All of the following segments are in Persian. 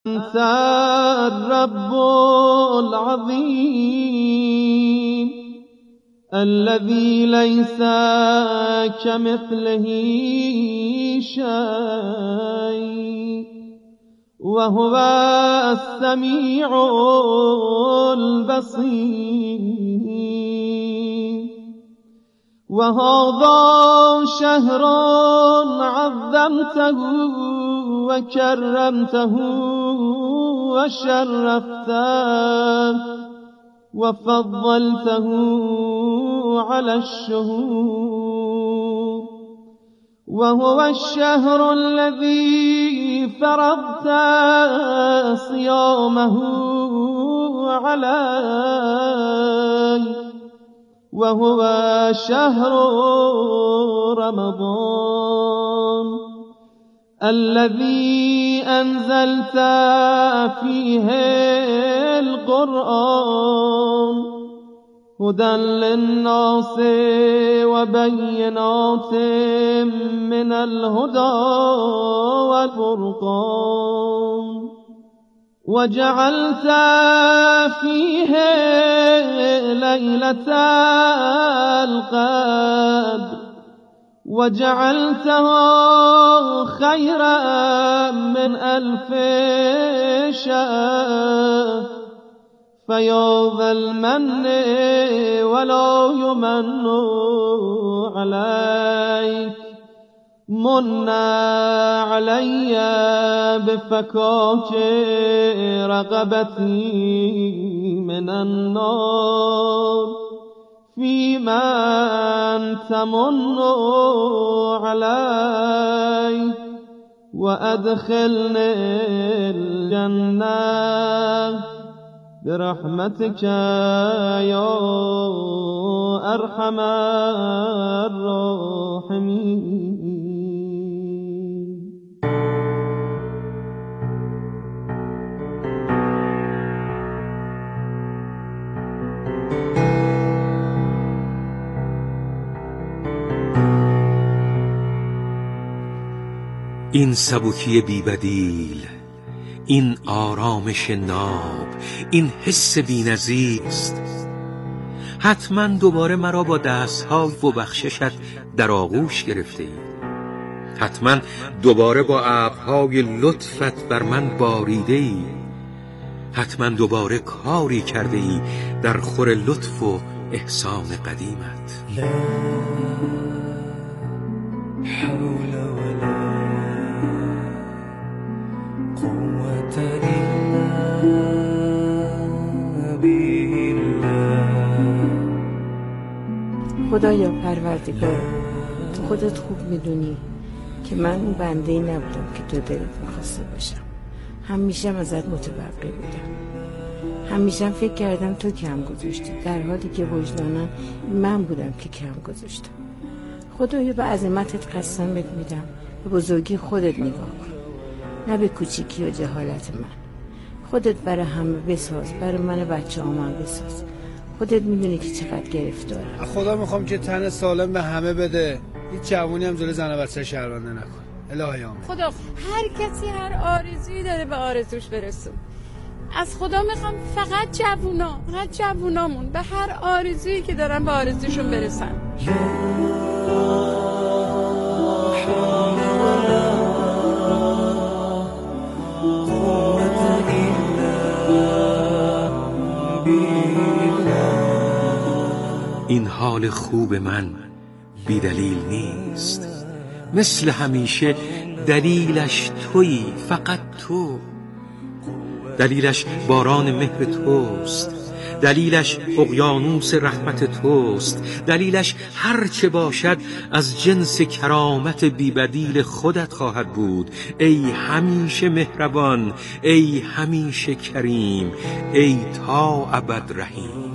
أنت الرب العظيم الذي ليس كمثله شيء وهو السميع البصير. وهذا شهر عظمته وكرمته وشرفته وفضلته على الشهور. وهو الشهر الذي فرضت صيامه علي، وهو شهر رمضان الذي أنزلت فيه القرآن هدى للناس وبينات من الهدى والفرقان. وجعلت فيه ليلة القدر وجعلتها خيرا من 1000 شهر. فيا ذا المن ولا يمن عليك من علي بفكاك رقبتي من النار فيما تمن علي وأدخلني الجنة برحمتك يا أرحم الراحمين. این سبکی بی‌بدیل، این آرامش ناب، این حس بی‌نظیرست. حتما دوباره مرا با دست‌های و بخششت در آغوش گرفته ای. حتما دوباره با ابرهای لطفت بر من باریده ای. حتما دوباره کاری کرده ای در خور لطف و احسان قدیمت. لا حول ولا قوة إلا بالله. خدایا پروردگار، تو خودت خوب میدونی که من اون بنده‌ای نبودم که تو دلت می‌خواسته باشم. همیشه ازت متبرئ بودم. همیشه فکر کردم تو کم گذاشتی، در حالی که وجداناً من بودم که کم گذاشتم. خدایا به عظمتت قسم بهت میدم، به بزرگی خودت نگاه کن، نه به کوچیکی و جهالت من. خودت برای همه بساز، برای من بچه هم بساز. خودت میدونی که چقدر گرفتارم. خدا میخوام که تن سالم به همه بده، هیچ جوونی هم جلوی زن و بچه شهرونده نکن. الهی آمین. خدا هر کسی هر آرزویی داره به آرزوش برسون. از خدا میخوام فقط جوونامون به هر آرزویی که دارن به آرزوشون برسن. این حال خوب من بی دلیل نیست. مثل همیشه دلیلش تویی، فقط تو. دلیلش باران مهر توست، دلیلش اقیانوس رحمت توست، دلیلش هر چه باشد از جنس کرامت بی‌بدیل خودت خواهد بود. ای همیشه مهربان، ای همیشه کریم، ای تا ابد رحیم.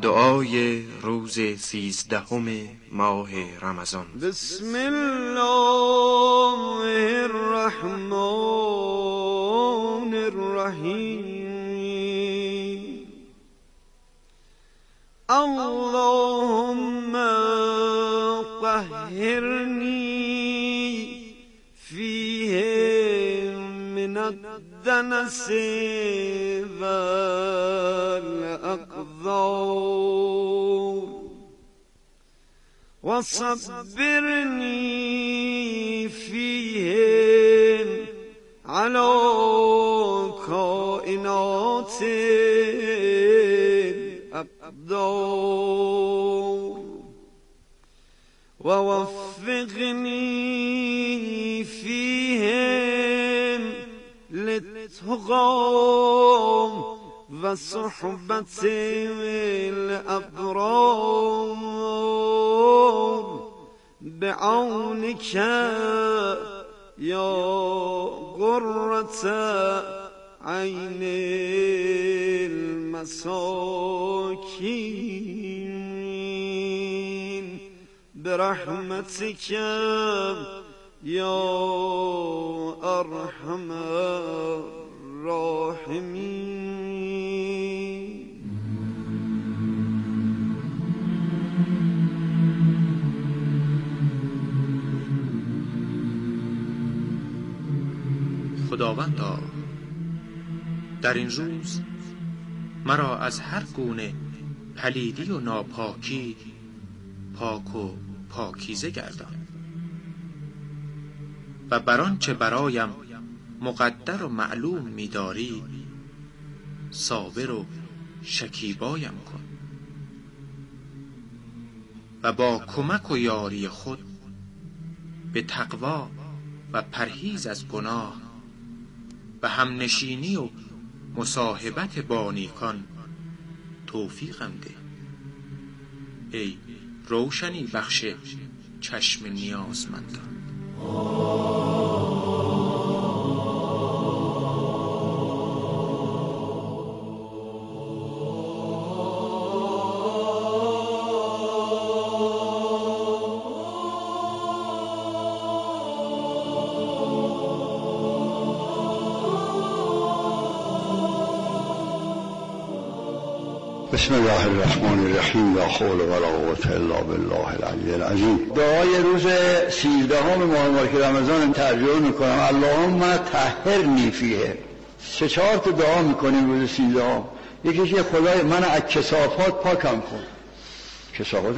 دعای روز 13 ماه رمضان. بسم الله الرحمن الرحیم. اللهم طهرنی فیه من الدنس والأقذار وصبرني فيهم على كائنات الأقدار ووفقني فيهم للتقى وصحبة الأبرار بعونك يا قرة عين المساكين برحمتك يا أرحم الراحمين. خداوندا، در این روز مرا از هر گونه پلیدی و ناپاکی پاک و پاکیزه گردان و بر آنچه برایم مقدر و معلوم می‌داری صابر و شکیبایم کن و با کمک و یاری خود به تقوا و پرهیز از گناه و همنشینی و مصاحبت با نیکان توفیقم ده. ای روشنی بخش چشم نیازمندان. بسم الله الرحمن الرحیم. لا حول ولا قوة الا بالله العلی العظیم. دعای روز 13 ماه مبارک رمضان ترجمه میکنم. اللهم طهرنی فیه. 4 تا دعا میکنیم روز 13. یکیش خدای من از کثافات پاکم کن. کثافات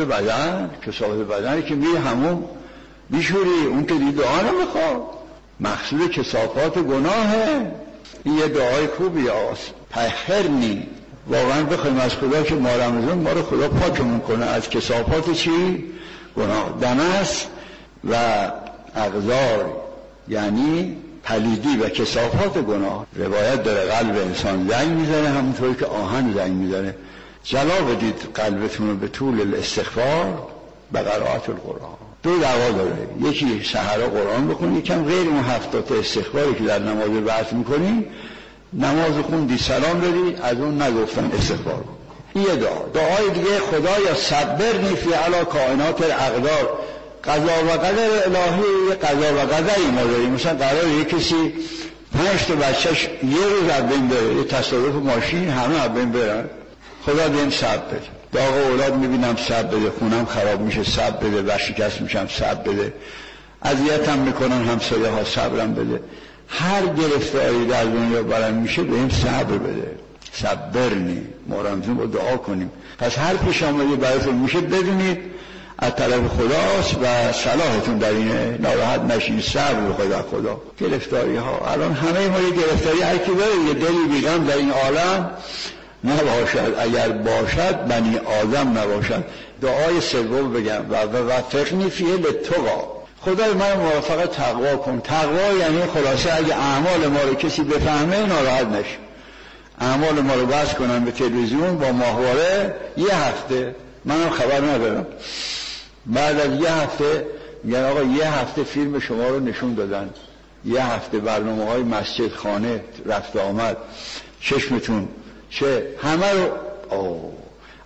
بدن که میری همون میشوری، اون که دیگه دعا نمیخواد. مقصود کثافات گناهه. این یه دعای خوبی است. طهرنی. واقعا بخوایم از خدا که ما رمضان ما رو خدا پاکمون کنه از کثافات چی؟ گناه. دنس و اقذار یعنی پلیدی و کثافات گناه. روایت داره قلب انسان زنگ میزنه همونطوری که آهن زنگ میزنه. جلا بدید قلبتون رو به طول الاستغفار به قرائت القرآن. 2 دعوا داره. یکی سحر قرآن بخونید، یکم غیر اون 70 استغفاری که در نماز بعث میکنید. نماز خوندی سلام دادی، از اون نگفتن استغفار کن. این یه دعا. دعای دیگه خدایا صبرنی فی علی کائنات الاقدار. قضا و قدر الهی یه قضا و قدری ما داریم. مثلا قراره یه کسی 5 تا بچهش یه روز از بین بره، یه تصادف ماشین همه از بین برن، خدا بهم صبر بده. داغ اولاد میبینم صبر بده، خونم خراب میشه صبر بده، ورشکست میشم صبر بده، اذیتم میکنن همسایه ها صبرم بده. هر گرفتاری در دنیا برام میشه بهم صبر بده. صبرنی. ما رمضان رو دعا کنیم. پس هر پیش آمدی براتون میشه بدونید از طرف خداست و صلاحتون در اینه. ناراحت نشین، صبر بخواید از خدا. گرفتاری ها الان همه ما یه گرفتاری هر کی داره، یه دلی بیغم در این عالم نباشد، اگر باشد بنی آدم نباشد. دعای سوم بگم و وفقنی فیه للتقی. خدای من موفق تقوا کن. تقوا یعنی خلاصه اگه اعمال ما رو کسی بفهمه ناراحت نشه. اعمال ما رو بس کنن به تلویزیون با ماهواره، یه هفته منم خبر ندارم، بعد از یه هفته میگن آقا یه هفته فیلم شما رو نشون دادن، یه هفته برنامه های مسجد خانه رفت آمد، چشمتون چه همه رو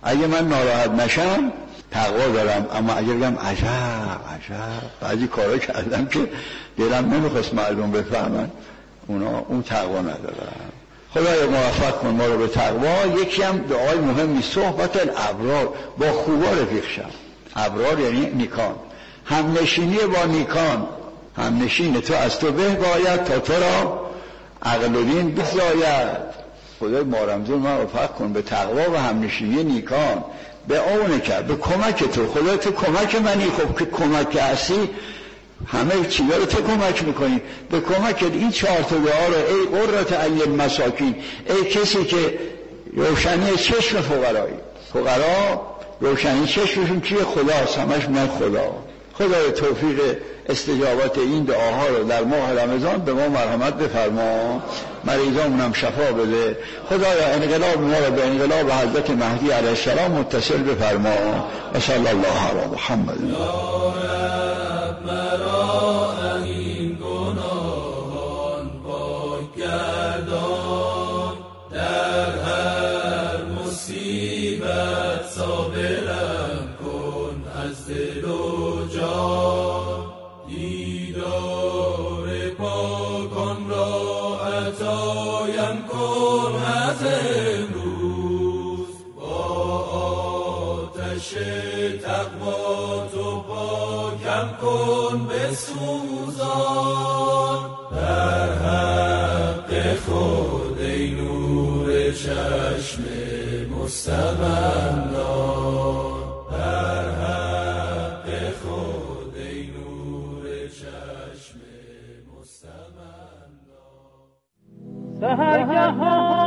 اگه من ناراحت نشم تقوا دارم، اما اگه بگم عجب بعضی کارا کردم که دلم نمیخواست مردم بفهمن، اون تقوا ندارم. خدایا موفق کن ما رو به تقوا. یکی هم دعای مهمی، صحبت الابرار، با خوبا رفیق شم. ابرار یعنی نیکان، همنشینی با نیکان. همنشین تو از تو به باید تا تو را عقل و دین بزاید. خدای ما رمضان ما موفق کن به تقوا و همنشینی نیکان، به اون کرد، به کمک تو. خدا تو کمک منی، خب که کمک هستی همه چیزا رو تو کمک میکنی. به کمک این 4 تا دعا رو، ای قرة عین مساکین، ای کسی که روشنی چشم فقرا روشنی چشمشون کیه؟ خداست، همش من خدای توفیق استجابت این دعاها رو در ماه رمضان به ما مرحمت بفرما، مریضامون هم شفا بده. خدایا انقلاب ما رو به انقلاب حضرت مهدی علیه السلام متصل بفرما. و صلی الله علی محمد. این گناهان پاک گردان، در هر مصیبت صابرم کن از دل و جان، دیدار پاکان را عطایم کن از امروز، با آتش تقوا تو پاکم کن بسوزان، در حق خود ای نور چشم مستمندان، در حق خود ای نور چشم مستمندان. سحرگهان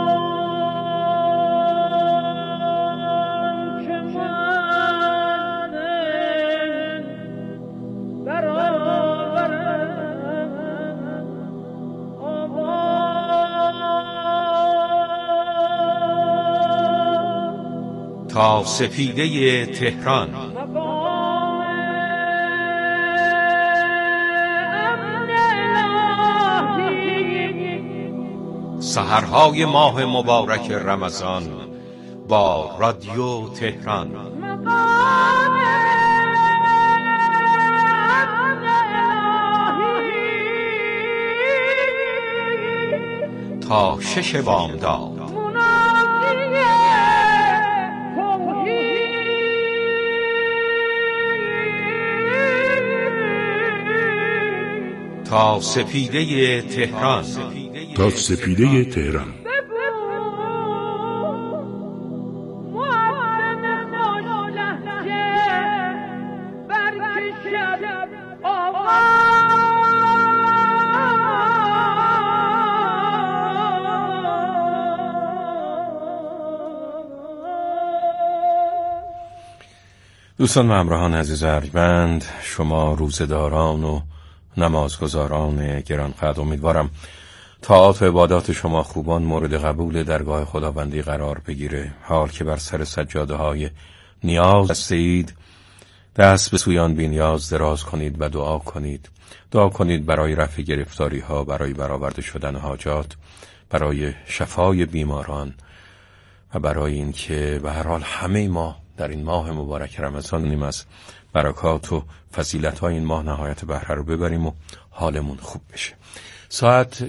تا سپیده تهران. سحرهای ماه مبارک رمضان با رادیو تهران. تا 6 بامداد. تا سپیده تهران. تا سپیده تهران. دوستان و همراهان عزیز ارجمند، شما روزه‌داران و نمازگزاران گرانقدر، امیدوارم طاعات و عبادات شما خوبان مورد قبول درگاه خداوندی قرار بگیره. حال که بر سر سجاده های نیاز هستید، دست به سویان بی نیاز دراز کنید و دعا کنید برای رفع گرفتاری ها، برای برآورده شدن حاجات، برای شفای بیماران و برای این که به هر حال همه ما در این ماه مبارک رمضان نیم از برکات و فضیلت‌های این ماه نهایت بهره رو ببریم و حالمون خوب بشه. ساعت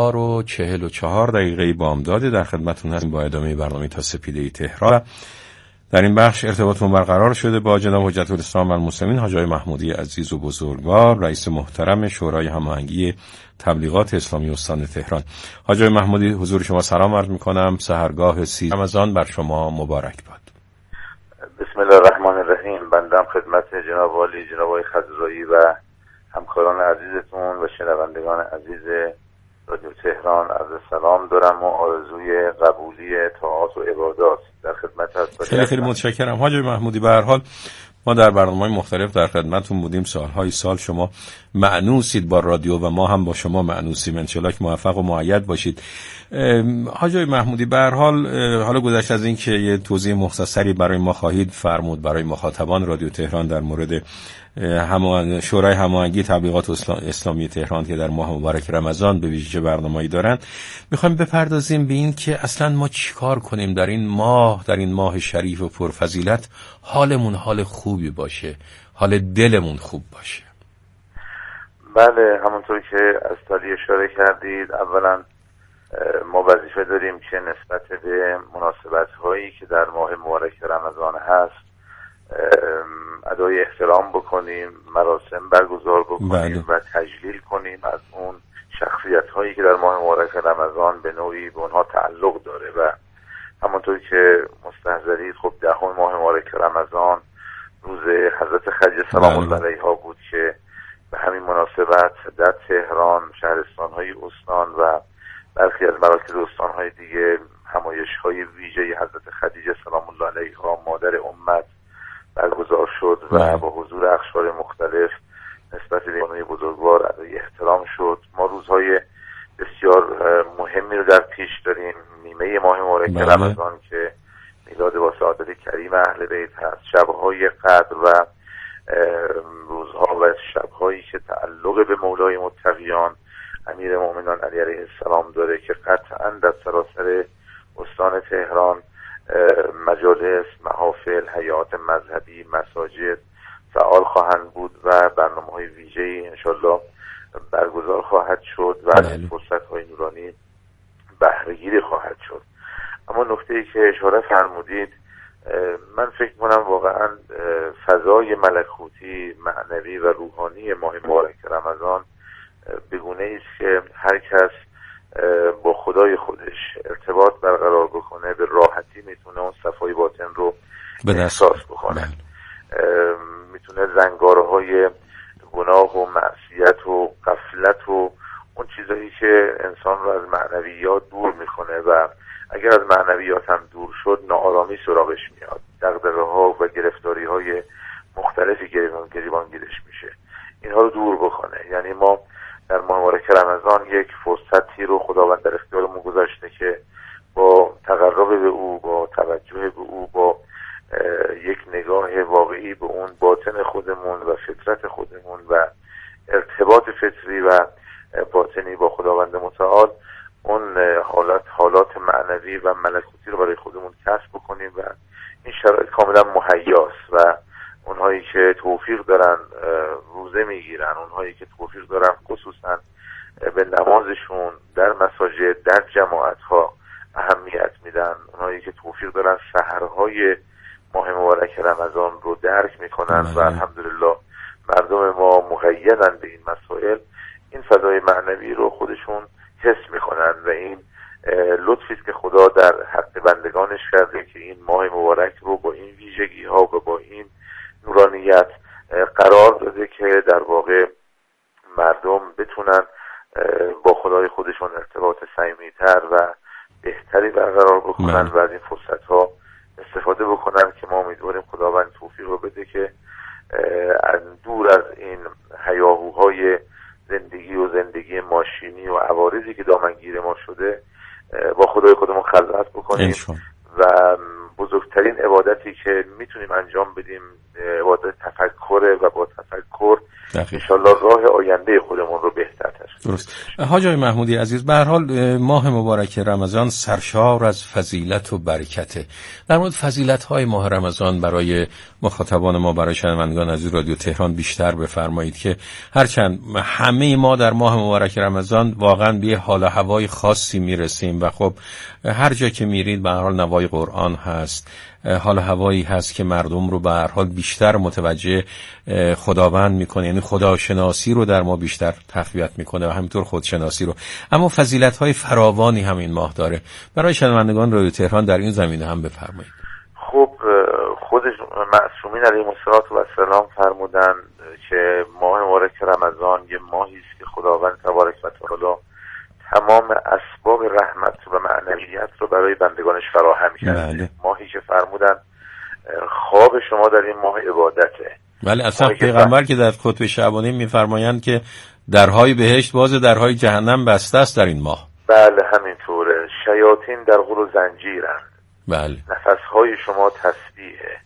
4:44 بامداد در خدمتتون هستیم با ادامه برنامه تا سپیده تهران. در این بخش ارتباطمون برقرار شده با جناب حجت الاسلام و المسلمین حاج آقای محمودی عزیز و بزرگوار، رئیس محترم شورای هماهنگی تبلیغات اسلامی استان تهران. حاج آقای محمودی، حضور شما سلام عرض می‌کنم. سحرگاه 30 رمضان بر شما مبارک باد. بسم الله الرحمن الرحیم. بندم خدمت جناب والی، جناب آقای خضرایی و همکاران عزیزتون و شنوندگان عزیز رادیو تهران عرض سلام دارم و آرزوی قبولی طاعات و عبادات در خدمت هستم. خیلی متشکرم حاج محمودی. به هر حال ما در برنامه‌های مختلف در خدمتتون بودیم، سالهای سال شما مأنوسید با رادیو و ما هم با شما مأنوسیم. ان شاءالله که موفق و مؤید باشید. حاج محمودی، به هر حال حالا گذشته از این که یه توضیح مختصری برای ما خواهید فرمود برای مخاطبان رادیو تهران در مورد شورای هماهنگی تبلیغات اسلامی تهران که در ماه مبارک رمضان به ویژه برنامه‌ای دارن، میخوایم بپردازیم به این که اصلا ما چیکار کنیم در این ماه شریف و پرفضیلت حالمون حال خوبی باشه، حال دلمون خوب باشه. بله، همونطور که از تالی اشاره کردید، اولا ما وظیفه داریم که نسبت به مناسبت‌هایی که در ماه مبارک رمضان هست ادای احترام بکنیم، مراسم برگزار بکنیم و تجلیل کنیم از اون شخصیت‌هایی که در ماه مبارک رمضان به نوعی به اونها تعلق داره. و همونطور که مستحضرید، خب 10 ماه مبارک رمضان روز حضرت خدیجه سلام الله علیها بود که به همین مناسبت در تهران، شهرستان‌های استان و برخی از مراکز استان‌های دیگه همایش‌های ویژه حضرت خدیجه سلام الله علیها مادر امت برگزار شد و با حضور اقشار مختلف نسبت به بانوی بزرگوار ادای احترام شد. ما روزهای بسیار مهمی رو در پیش داریم. نیمه ماه مبارک رمضان که میلاد با سعادت کریم اهل بیت هست، شب‌های قدر و روزها و شب‌هایی که تعلق به مولای متقیان امیر مؤمنان علی علیه السلام داره که قطعاً در سراسر استان تهران مجالس، محافل، حیات مذهبی، مساجد فعال خواهند بود و برنامه‌های ویژه‌ای انشالله برگزار خواهد شد و از این فرصت‌های نورانی بهره‌گیری خواهد شد. اما نکته‌ای که اشاره فرمودید، من فکر کنم واقعاً فضای ملکوتی، معنوی و روحانی ماه مبارک رمضان بگونه است که هر کس با خدای خودش ارتباط برقرار بکنه به راحتی میتونه اون صفای باطن رو احساس بکنه. میتونه زنگارهای گناه و معصیت و غفلت و اون چیزایی که انسان رو از معنویات دور میکنه و اگر از معنویات هم دور شد ناآرامی سراغش میاد، دغدغه‌ها و گرفتاری‌های مختلفی گریبانگیرش میشه. اینها رو دور بکنه. یعنی ما در ماه مبارک رمضان یک فرصتی رو خداوند در اختیارمون گذاشته که با تقرب به او، با توجه به او، با یک نگاه واقعی به اون باطن خودمون و فطرت خودمون و ارتباط فطری و باطنی با خداوند متعال اون حالات معنوی و ملکوتی رو برای خودمون کسب بکنیم و این شرایط کاملا مهیاست و اونهایی که توفیق دارن روزه میگیرن، اونهایی که توفیق دارن خصوصا به نمازشون در مساجد، در جماعت ها اهمیت میدن، اونهایی که توفیق دارن سحرهای ماه مبارک رمضان رو درک میکنن و الحمدلله مردم ما مقیدن به این مسائل، این فضای معنوی رو خودشون حس میکنن و این لطفی است که خدا در حق بندگانش کرده که این ماه مبارک رو با این ویژگی ها و با این نورانیت قرار داده که در واقع مردم بتونن با خدای خودشون ارتباط صمیمی‌تر و بهتری برقرار بکنن و از این فرصت ها استفاده بکنن که ما امیدواریم خداوند توفیق رو بده که دور از این هیاهوهای زندگی ماشینی و عوارضی که دامنگیر ما شده با خدای خودمون خلوت بکنیم و بزرگترین عبادتی که میتونیم انجام بدیم عبادت تفکره و با تفکر انشالله راه آینده خودمون رو بهتر تشخیص. درست. حاج آقای محمودی عزیز، به هر حال ماه مبارک رمضان سرشار از فضیلت و برکته. در مورد فضیلت‌های ماه رمضان برای مخاطبان ما، برای شنوندگان عزیز رادیو تهران بیشتر بفرمایید که هرچند همه ما در ماه مبارک رمضان واقعا به حال و هوای خاصی میرسیم و خب هر جا که میرید به هر حال نوای قرآن هست، حال هوایی هست که مردم رو به هر حال بیشتر متوجه خداوند میکنه، یعنی خداشناسی رو در ما بیشتر تقویت میکنه و همینطور خودشناسی رو. اما فضیلت‌های فراوانی همین ماه داره. برای شنوندگان رادیو تهران در این زمینه هم بفرمایید. خب خودش معصومین علیهم السلام فرمودن که ماه مبارک رمضان یه ماهی است که خداوند تبارک و تعالی تمام اسباب رحمت و معنویت رو برای بندگانش فراهم کرده. ماهی که فرمودن خواب شما در این ماه عبادته. ولی اصلا پیغمبر که در خطبه شعبانی میفرمایند که درهای بهشت باز، درهای جهنم بسته است در این ماه. بله همینطوره. شیاطین در غل و زنجیرند. بله. نفسهای شما تسبیحه.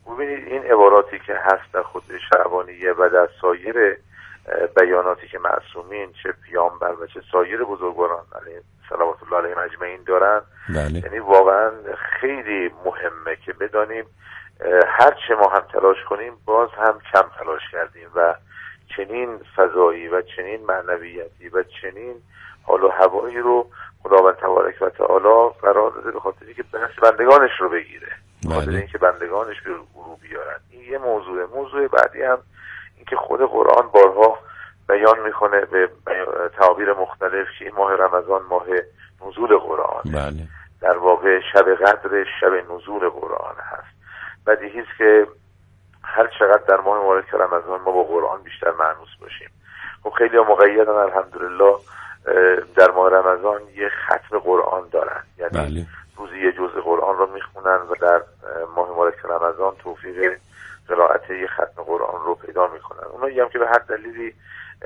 ببینید این عباراتی که هست در خطبه شعبانیه و در سایر بیاناتی که معصومین چه پیامبر و چه سایر بزرگواران علیه صلوات الله علیهم اجمعین دارن، یعنی واقعا خیلی مهمه که بدانیم هر چه ما هم تلاش کنیم باز هم کم تلاش کردیم و چنین فضایی و چنین معنویتی و چنین حال و هوایی رو خداوند تبارک و تعالی قرار داده به خاطری که بندگانش رو بگیره، به خاطر اینکه بندگانش به رو بیارن. این یه موضوع بعدی هم اینکه خود قرآن بارها بیان میکنه به تعابیر مختلف که این ماه رمضان ماه نزول قرآن، در واقع شب قدر شب نزول قرآن هست. بدیهی است که هر چقدر در ماه مبارک رمضان ما با قرآن بیشتر مانوس باشیم. خب خیلی مقیدن الحمدلله در ماه رمضان یه ختم قرآن دارن، یعنی روزی یه جزء قرآن رو میخونن و در ماه مبارک رمضان توفیق قرائت یه ختم قرآن رو پیدا میکنن. اونایی هم که به هر دلیلی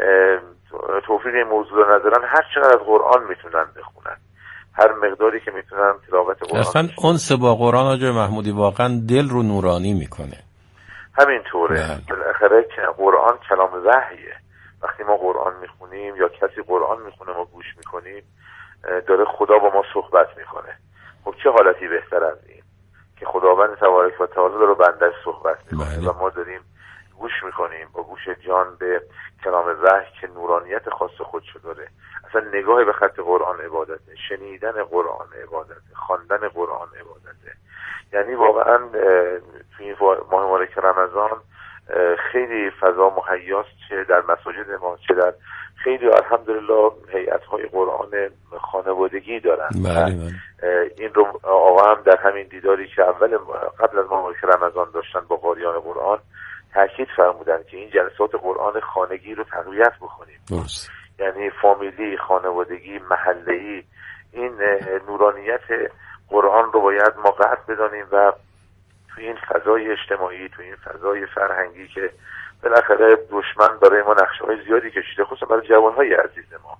توفیق این موضوع رو ندارن هر چقدر از قرآن میتونن بخونن، هر مقداری که میتونن تلاوت قرآن. اصلا انس با قرآن آقای محمودی واقعا دل رو نورانی میکنه. همینطوره. بالاخره قرآن کلام وحیه. وقتی ما قرآن میخونیم یا کسی قرآن میخونه ما گوش میکنیم داره خدا با ما صحبت میکنه. خب چه حالتی بهتر از این که خداوند تبارک و تعالی داره بندش صحبت میکنه و ما داریم گوش میکنیم با گوش جان به کلام وحی که نورانیت خاص خودشو داره. اصلا نگاه به خط قرآن عبادته، شنیدن قرآن عبادته، خواندن قرآن عبادته. یعنی واقعا توی این ماه مبارک رمضان خیلی فضا مهیاست، چه در مساجد ما چه در خیلی الحمدلله هیئت‌های قرآن خانوادگی دارن. این رو آقا هم در همین دیداری که قبل از ماه مبارک رمضان داشتن با قاریان قرآن تاکید فرمودن که این جلسات قرآن خانگی رو تقویت بکنیم. یعنی فامیلی، خانوادگی، محله‌ای، این نورانیت قرآن رو باید ما قدر بدانیم و تو این فضای اجتماعی، تو این فضای فرهنگی که بالاخره دشمن برای ما نقشه‌های زیادی کشیده، خصوصا برای جوان‌های عزیز ما،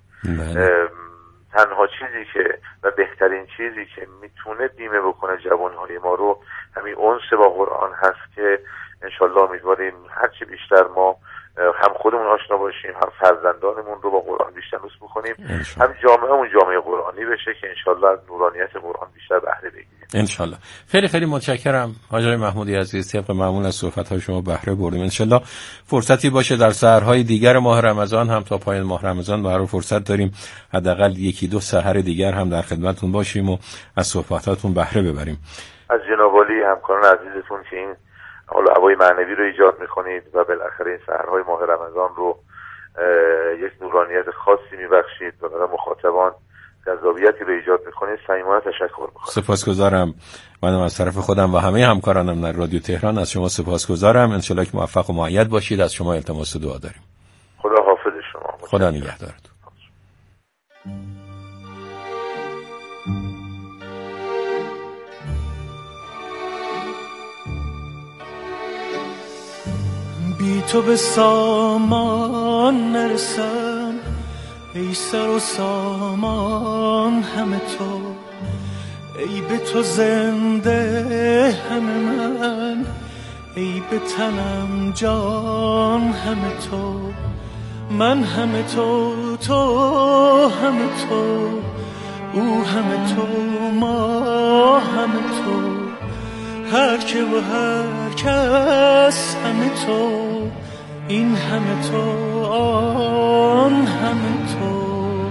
تنها چیزی که و بهترین چیزی که میتونه بیمه بکنه جوان‌های ما رو همین انس با قرآن هست که انشالله امیدواریم هرچی بیشتر ما هم خودمون آشنا باشیم، هم فرزندانمون رو با قرآن بیشتر نوس بکنیم، هم جامعهمون جامعه قرآنی بشه که انشالله از نورانیت قرآن بیشتر بهره بگیریم انشالله. خیلی خیلی متشکرم حاج محمودی عزیز، طبق معمول از صحبت‌های شما بهره بردیم. انشالله فرصتی باشه در سحرهای دیگر ماه رمضان هم تا پایان ماه رمضان ما فرصت داریم حداقل یکی دو سحر دیگر هم در خدمتتون باشیم و از صحبتاتون بهره ببریم. از جناب عالی همکاران عزیزتون که این حال و هوای معنوی رو ایجاد میکنید و بالاخره این سحرهای ماه رمضان رو یک نورانیت خاصی میبخشید و برای مخاطبان جذابیتی رو ایجاد میکنید، صمیمانه تشکر میکنم. سپاسگزارم. منم از طرف خودم و همه همکارانم در رادیو تهران از شما سپاسگزارم. انشالله که موفق و مؤید باشید. از شما التماس دعا داریم. خدا حافظ شما. خدا نگهدارتون. بی تو به سامان نرسم، ای سر و سامان همه تو، ای به تو زنده همه من، ای به تنم جان همه تو، من همه تو، تو همه تو، او همه تو، ما همه تو، هر که و هر کس همه تو، این همه تو، آن همه تو.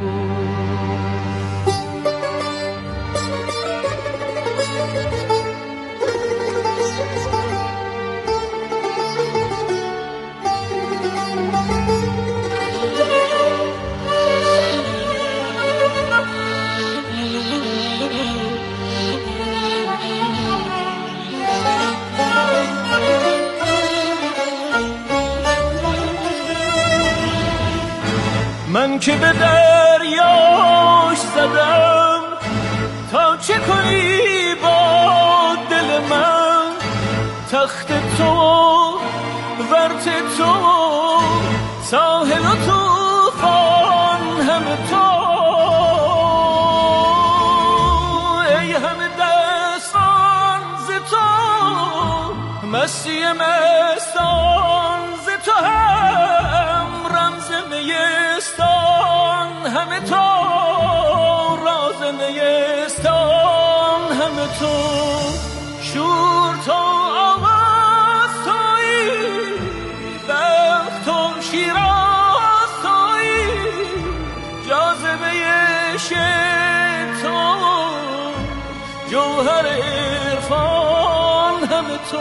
من که به دریاش زدم تا چه کنی با دل من، تخت تو ورت تو ساحل و طوفان همه تو، ای همه دستان ز تو مستی مستان ز تو هم رمز میستان همه تو راز میستان همه تو شور تو آواز تویی بخت تو شیراز تویی جاذبه عشق تو جوهر عرفان همه تو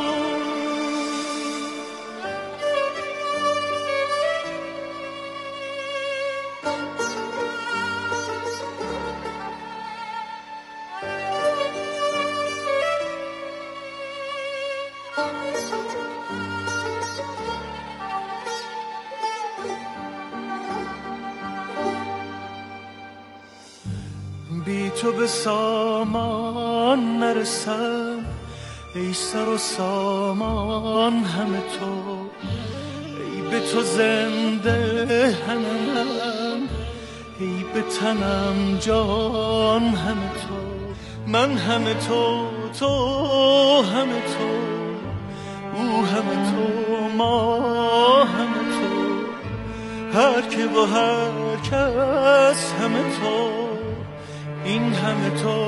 بی تو به سامان نرسم ای سر و سامان همه تو ای به تو زنده هنم ای به تنم جان همه تو من همه تو تو همه تو او همه تو ما همه تو هر که و هر کس همه تو این همه تو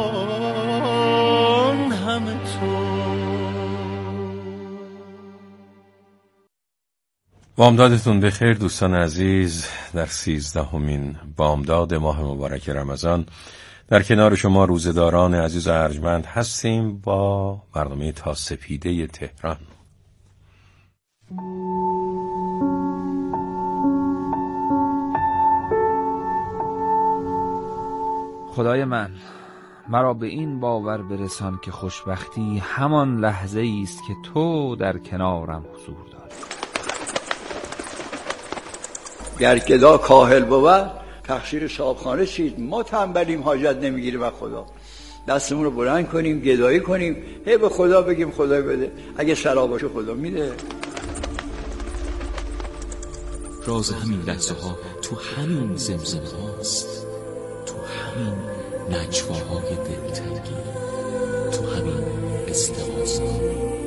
آن همه تو. بامدادتون بخیر دوستان عزیز. در 13مین بامداد ماه مبارک رمضان در کنار شما روزه‌داران عزیز و ارجمند هستیم با برنامه تا سپیده تهران. خدای من مرا به این باور برسان که خوشبختی همان لحظه است که تو در کنارم حضور داری. گر گدا کاهل بود تقصیر صاحبخانه چیست؟ ما تنبلیم حاجت نمیگیریم از خدا. دستمون رو بلند کنیم گدایی کنیم هی به خدا بگیم خدا بده، اگه سلا باشه خدا میده. راز همین لحظه ها تو همین زمزمه هاست، تو همین نجواهای دلتنگی، تو همین استغاثه.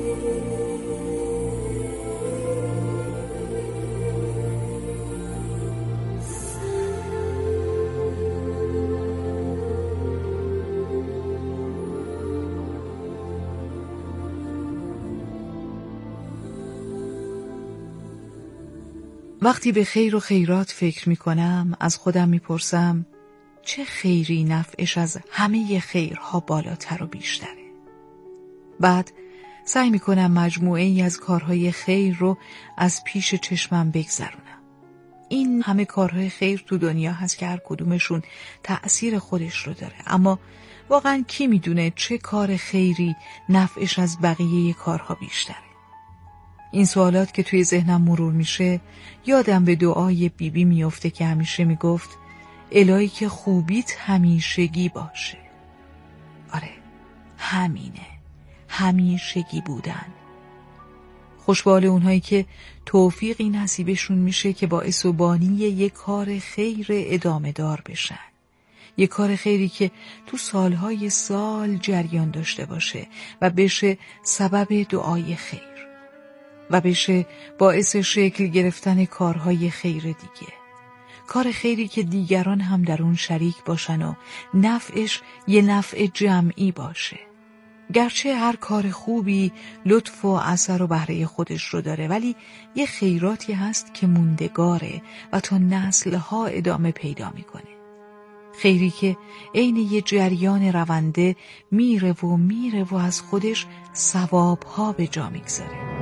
وقتی به خیر و خیرات فکر می کنم از خودم می پرسم چه خیری نفعش از همه خیرها بالاتر و بیشتره. بعد سعی می کنم مجموعه ای از کارهای خیر رو از پیش چشمم بگذرونم. این همه کارهای خیر تو دنیا هست که هر کدومشون تأثیر خودش رو داره، اما واقعا کی می دونه چه کار خیری نفعش از بقیه کارها بیشتره؟ این سوالات که توی ذهنم مرور میشه یادم به دعای بیبی میفته که همیشه میگفت الهی که خوبیت همیشگی باشه. آره همینه، همیشگی بودن. خوشبال اونهایی که توفیقی نصیبشون میشه که باعث و بانی یک کار خیر ادامه دار بشن، یک کار خیری که تو سالهای سال جریان داشته باشه و بشه سبب دعای خیر و بشه باعث شکل گرفتن کارهای خیر دیگه، کار خیری که دیگران هم در اون شریک باشن و نفعش یه نفع جمعی باشه. گرچه هر کار خوبی لطف و اثر و بهره خودش رو داره، ولی یه خیراتی هست که موندگاره و تا نسلها ادامه پیدا میکنه. خیری که عین یه جریان رونده میره و از خودش ثوابها به جا میگذاره.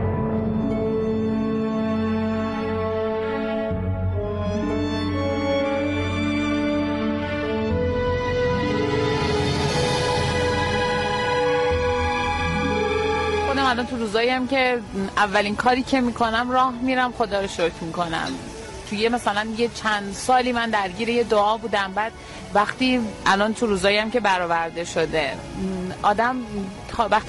الان تو روزایی هم که اولین کاری که میکنم راه میرم خدا رو شکر میکنم. توی مثلا یه چند سالی من درگیر یه دعا بودم، بعد وقتی الان تو روزایی هم که برآورده شده آدم وقتی